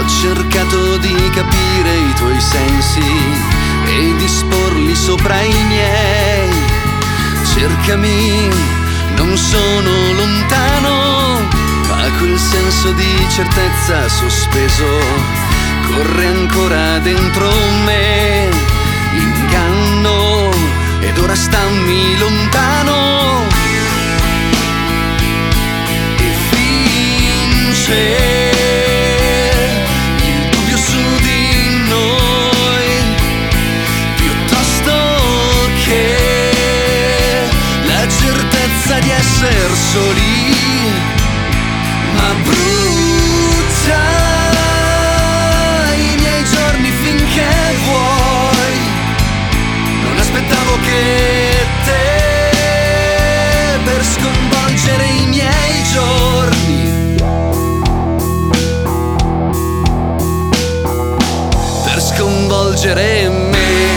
cercato di capire i tuoi sensi e disporli sopra i miei. Cercami, non sono lontano, ma quel senso di certezza sospeso corre ancora dentro me. Inganno ed ora stammi lontano e vince il dubbio su di noi piuttosto che la certezza di essere soli, ma brucia i miei giorni finché vuoi. Non aspettavo che te per sconvolgere i miei giorni, per sconvolgere me.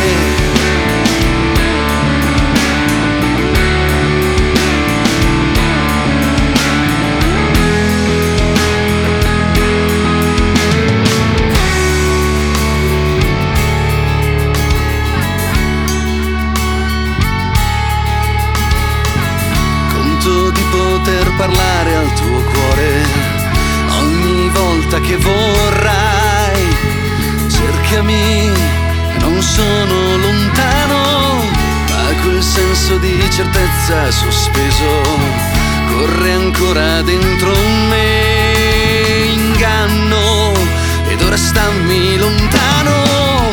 Di poter parlare al tuo cuore ogni volta che vorrai. Cercami, non sono lontano, ma quel senso di certezza sospeso corre ancora dentro me. Inganno ed ora stammi lontano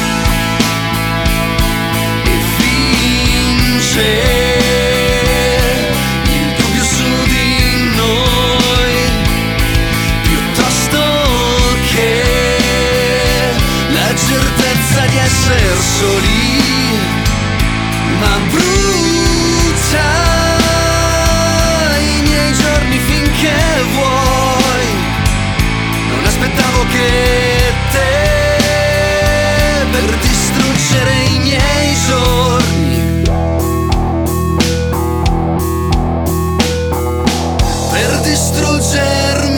e vince di essere soli, ma brucia i miei giorni finché vuoi. Non aspettavo che te per distruggere i miei giorni, per distruggermi.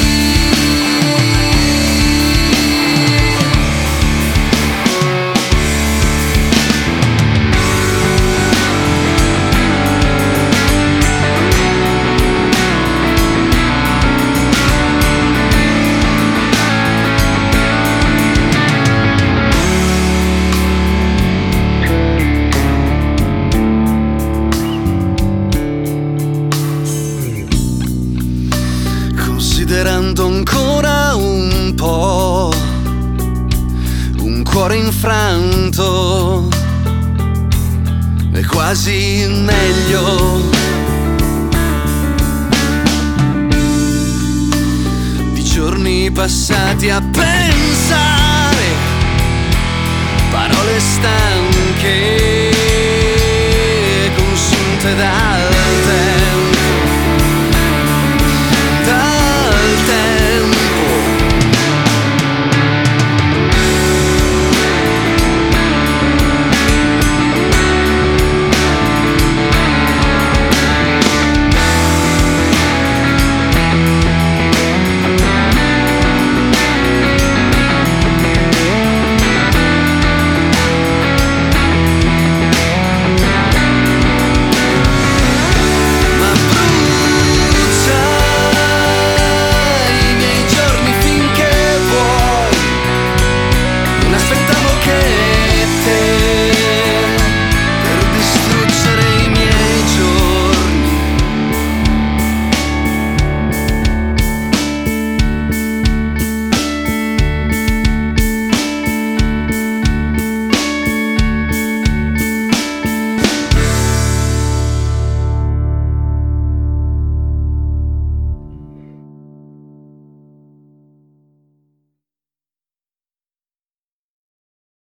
Considerando ancora un po', un cuore infranto è quasi meglio di giorni passati a pensare, parole stanche